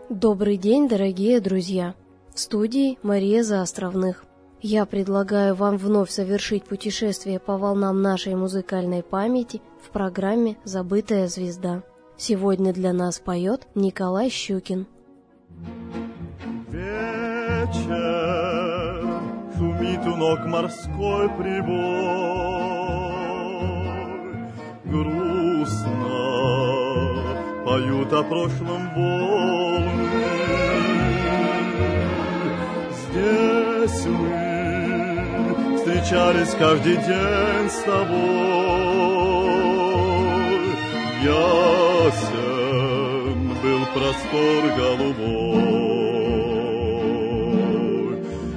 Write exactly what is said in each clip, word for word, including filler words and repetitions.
Добрый день, дорогие друзья! В студии Мария Заостровных. Я предлагаю вам вновь совершить путешествие по волнам нашей музыкальной памяти в программе «Забытая звезда». Сегодня для нас поет Николай Щукин. Вечер, шумит у ног морской прибой, грустно поют о прошлом волны. Здесь мы встречались каждый день с тобой. Ясен был простор голубой.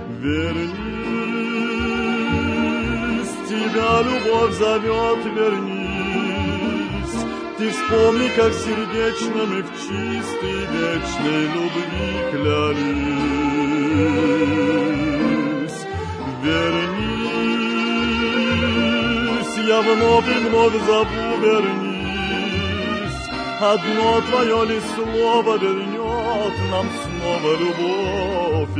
Вернись, тебя любовь зовет, вернись. Ты вспомни, как сердечно мы в чистой вечной любви клялись. Вернись, я вновь и вновь зову, вернись. Одно твое лишь слово вернет нам снова любовь и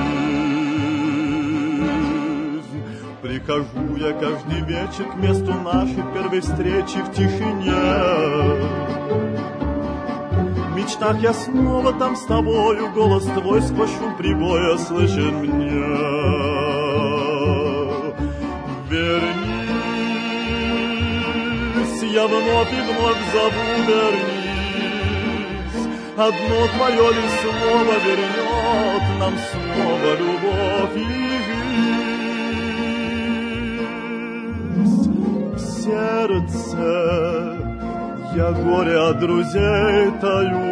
жизнь. Прихожу я каждый вечер к месту нашей первой встречи в тишине. В мечтах я снова там с тобою, голос твой сквозь шум прибоя слышен мне. Вернись, я вновь и вновь зову, вернись. Одно твое лишь слово вернет нам снова любовь и жизнь. В сердце я горе от друзей таю,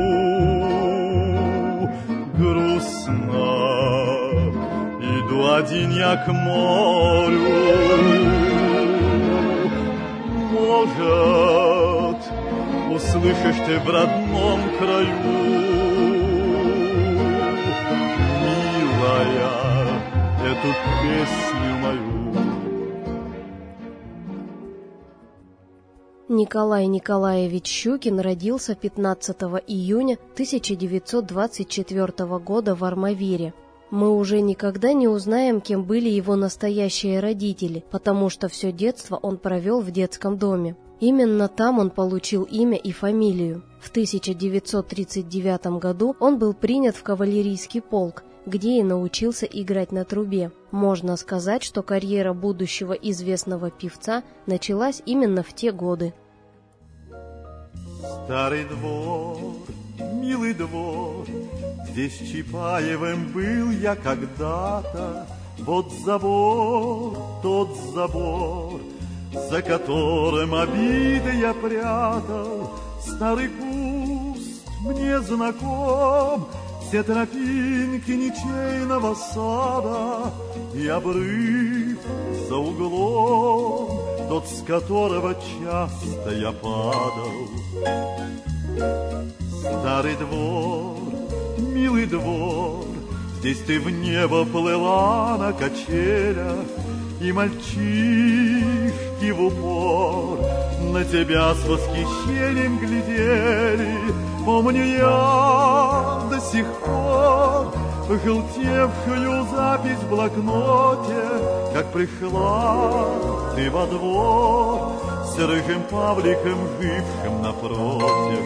грустно иду один я к морю. Может, услышишь ты в родном краю, милая, эту песню мою. Николай Николаевич Щукин родился пятнадцатого июня тысяча девятьсот двадцать четвёртого года в Армавире. Мы уже никогда не узнаем, кем были его настоящие родители, потому что все детство он провел в детском доме. Именно там он получил имя и фамилию. В тысяча девятьсот тридцать девятом году он был принят в кавалерийский полк, где и научился играть на трубе. Можно сказать, что карьера будущего известного певца началась именно в те годы. Старый двор, милый двор, здесь Чапаевым был я когда-то. Вот забор, тот забор, за которым обиды я прятал. Старый куст мне знаком, все тропинки ничейного сада и обрыв за углом, тот, с которого часто я падал. Старый двор, милый двор, здесь ты в небо плыла на качелях, и мальчишки в упор на тебя с восхищением глядели. Помню я до сих пор желтевшую запись в блокноте, как пришла ты во двор с рыжим Павликом, жившим напротив.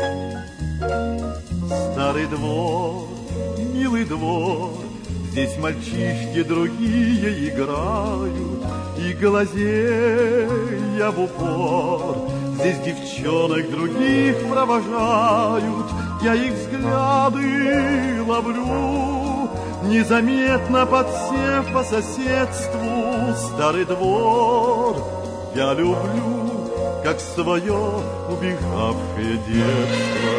Старый двор, милый двор, здесь мальчишки другие играют, и глазея в упор здесь девчонок других провожают. Я их взгляды ловлю, незаметно подсев по соседству. Старый двор я люблю, как свое убежавшее детство.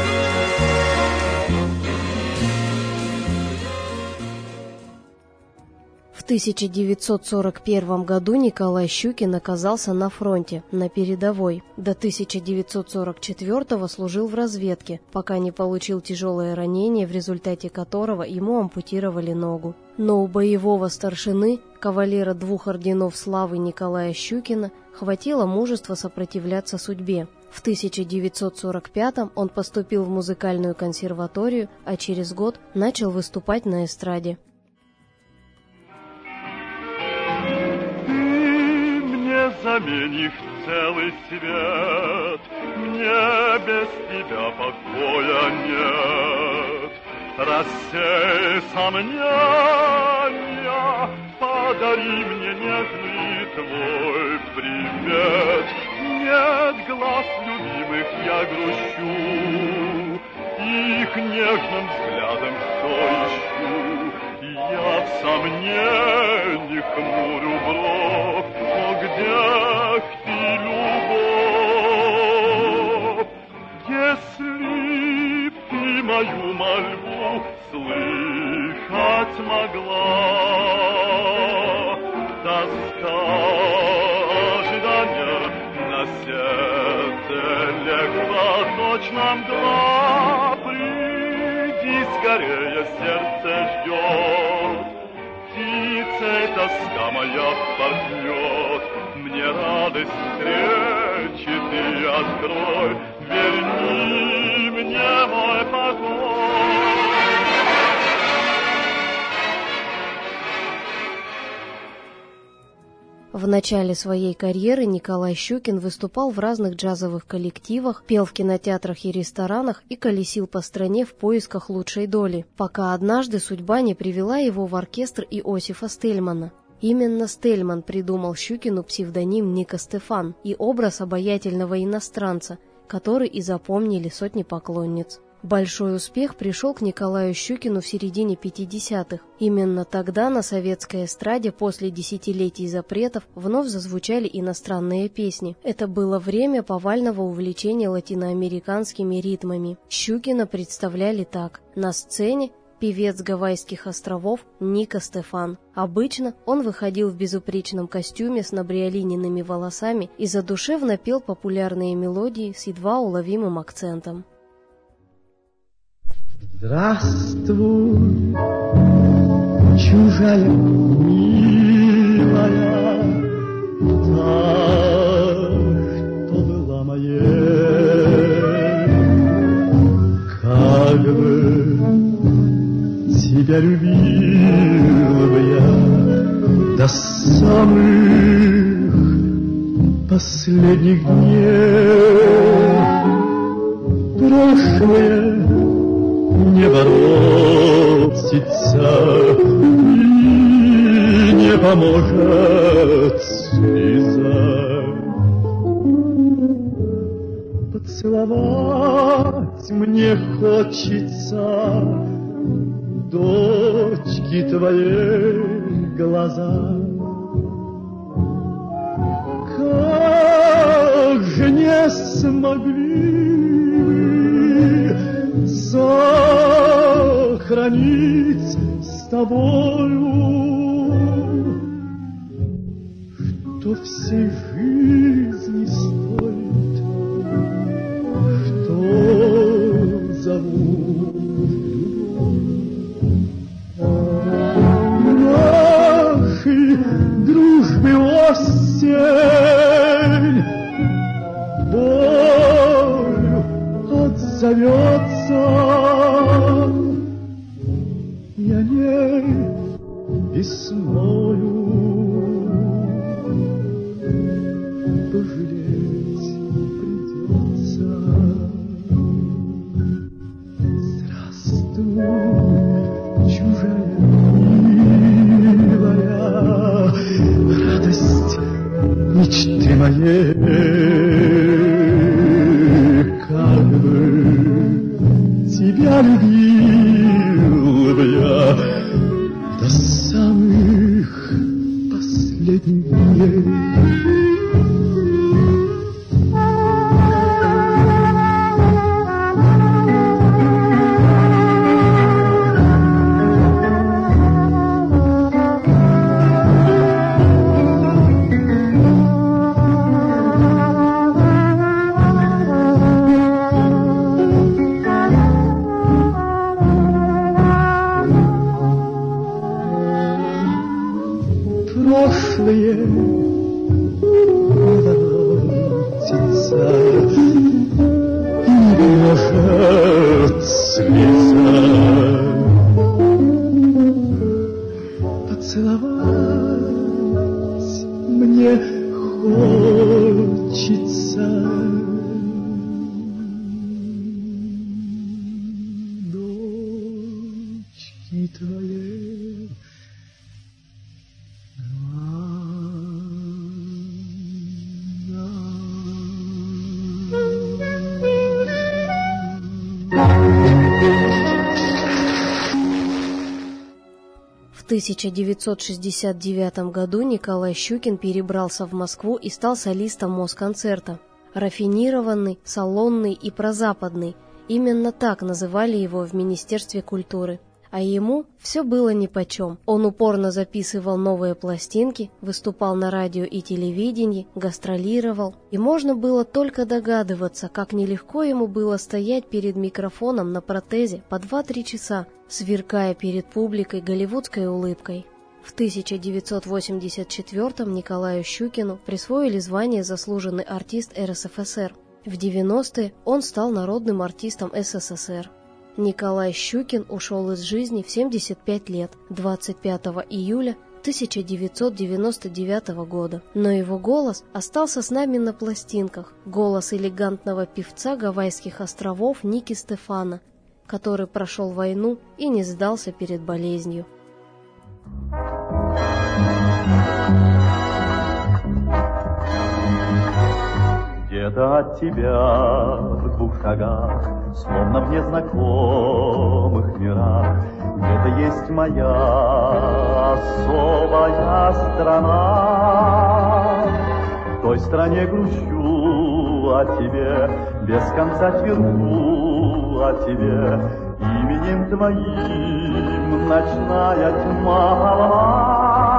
В тысяча девятьсот сорок первом году Николай Щукин оказался на фронте, на передовой. До тысяча девятьсот сорок четвёртого служил в разведке, пока не получил тяжелое ранение, в результате которого ему ампутировали ногу. Но у боевого старшины, кавалера двух орденов славы Николая Щукина, хватило мужества сопротивляться судьбе. В тысяча девятьсот сорок пятом он поступил в музыкальную консерваторию, а через год начал выступать на эстраде. Ты мне заменишь целый свет, мне без тебя покоя нет. Рассей сомнения, подари мне нежный твой привет. Нет глаз любимых, я грущу, их нежным взглядом все ищу. Я в сомнениях хмурю бровь, но где ты, любовь? Если б ты мою мольбу слышать могла, тоска ожидания на сердце легла, точно мгла. Приди скорее, сердце ждет, птицей тоска моя впорхнет. Мне радость встречи ты открой, верни мне мой покой. В начале своей карьеры Николай Щукин выступал в разных джазовых коллективах, пел в кинотеатрах и ресторанах и колесил по стране в поисках лучшей доли, пока однажды судьба не привела его в оркестр Иосифа Стельмана. Именно Стельман придумал Щукину псевдоним Ника Стефан и образ обаятельного иностранца, который и запомнили сотни поклонниц. Большой успех пришел к Николаю Щукину в середине пятидесятых. Именно тогда на советской эстраде после десятилетий запретов вновь зазвучали иностранные песни. Это было время повального увлечения латиноамериканскими ритмами. Щукина представляли так: на сцене певец Гавайских островов Ника Стефан. Обычно он выходил в безупречном костюме с набриолиненными волосами и задушевно пел популярные мелодии с едва уловимым акцентом. Здравствуй, чужая милая, та, что была моей. Как бы тебя любил бы я до самых последних дней. Прошлое не воротится и не поможет слеза. Поцеловать мне хочется дочки твоей глаза. Как же не смогли сохранить с тобою, что всей жизни стоит, что зовут любовь. Нашей дружбе осень болью отзовется. Я ней весною пожалеть придется. Здравствуй, чужая милая, радость мечты моей. Как бы тебя любил бы я до самых последних дней. Прошлое мне хочется. Дочки твоей В тысяча девятьсот шестьдесят девятом году Николай Щукин перебрался в Москву и стал солистом Москонцерта. Рафинированный, салонный и прозападный – именно так называли его в Министерстве культуры. А ему все было нипочем. Он упорно записывал новые пластинки, выступал на радио и телевидении, гастролировал. И можно было только догадываться, как нелегко ему было стоять перед микрофоном на протезе по два-три часа, сверкая перед публикой голливудской улыбкой. В тысяча девятьсот восемьдесят четвёртом Николаю Щукину присвоили звание «Заслуженный артист эр эс эф эс эр». В девяностые он стал народным артистом эс эс эс эр. Николай Щукин ушел из жизни в семьдесят пять лет, двадцать пятого июля тысяча девятьсот девяносто девятого года. Но его голос остался с нами на пластинках. Голос элегантного певца Гавайских островов Ники Стефана, который прошел войну и не сдался перед болезнью. Где-то от тебя в двух шагах, словно в незнакомых мирах, где-то есть моя особая страна. В той стране грущу о тебе, без конца тверду о тебе, именем твоим ночная тьма.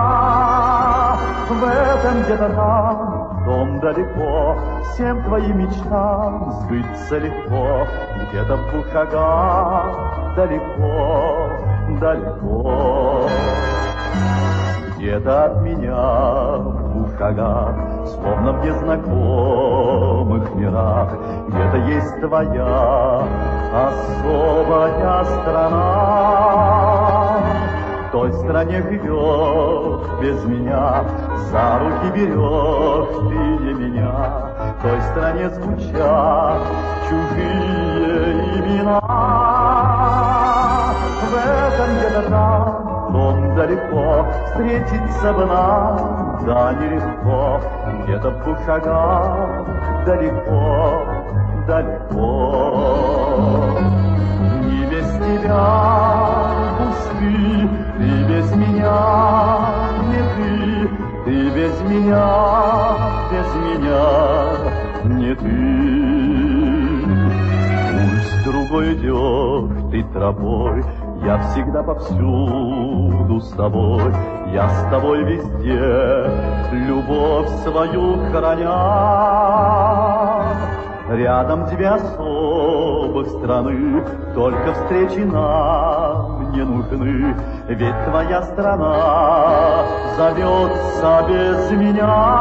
В этом где-то там, том далеко, всем твоим мечтам сбыться легко. Где-то в двух шагах, далеко, далеко. Где-то от меня в двух шагах, словно в незнакомых мирах, где-то есть твоя особая страна. В той стране живешь без меня, за руки берешь ты не меня. В той стране звучат чужие имена. В этом где-то там, том далеко, встретиться бы нам, да нелегко. Где-то в двух шагах, далеко, далеко. Не без тебя пусты, ты без меня не ты, ты без меня, без меня не ты. Пусть другой идет, ты тропой, я всегда повсюду с тобой, я с тобой везде, любовь свою храня. Рядом две особых страны, только встречи нам не нужны, ведь твоя страна зовется без меня.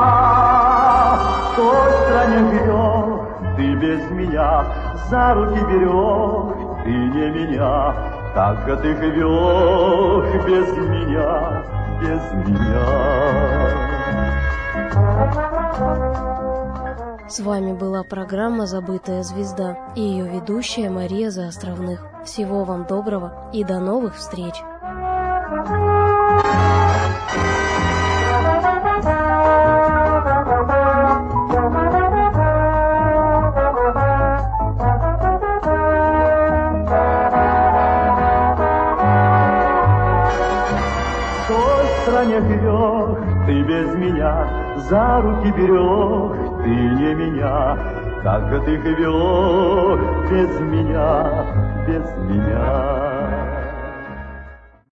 В той стране живешь, ты без меня, за руки берешь, ты не меня. Как же ты живешь без меня, без меня? С вами была программа «Забытая звезда» и ее ведущая Мария Заостровных. Всего вам доброго и до новых встреч! В той стране живешь, ты без меня, за руки берешь, ты не меня. Как же ты живешь без меня, без меня?